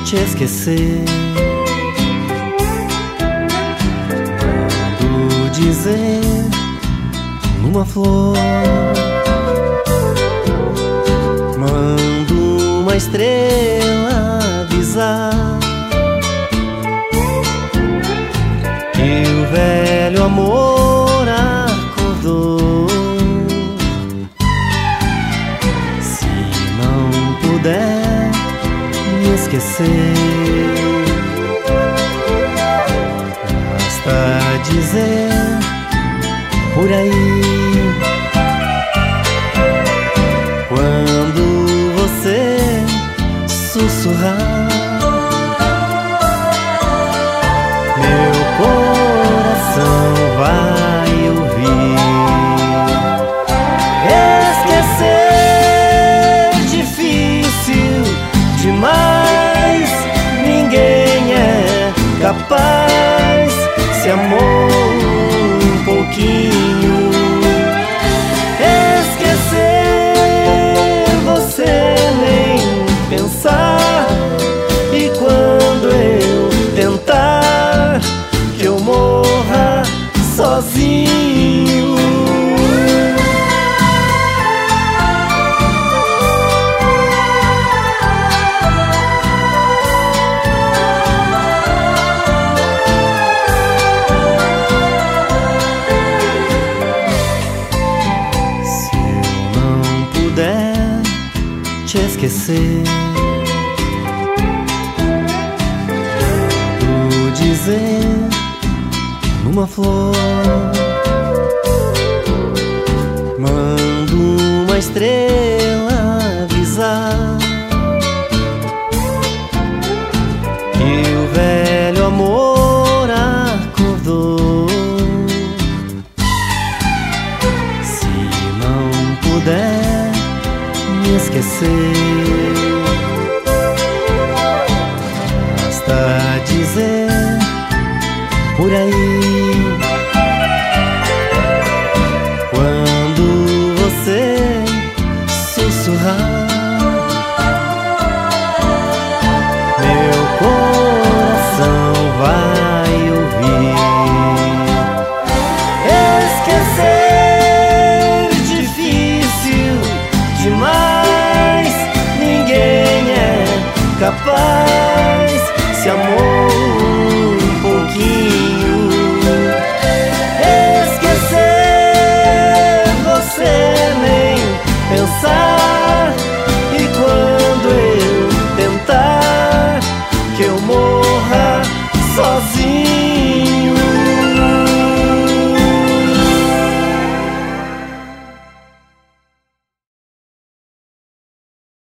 te esquecer. Mando dizer numa flor, mando uma estrela avisar que o velho amor acordou. Se não puder me esquecer, basta dizer por aí, quando você sussurrar, meu coração vai ouvir. Esquecer difícil demais, ninguém é capaz. Se amou um pouquinho, esquecer você nem pensar. E quando eu tentar, que eu morra sozinho. Se eu não puder te esquecer, vou dizer numa flor, mando uma estrela avisar que o velho amor acordou. Se não puder me esquecer, basta dizer por aí, quando você sussurrar, meu coração vai ouvir. Esquecer difícil demais, ninguém é capaz. Se amor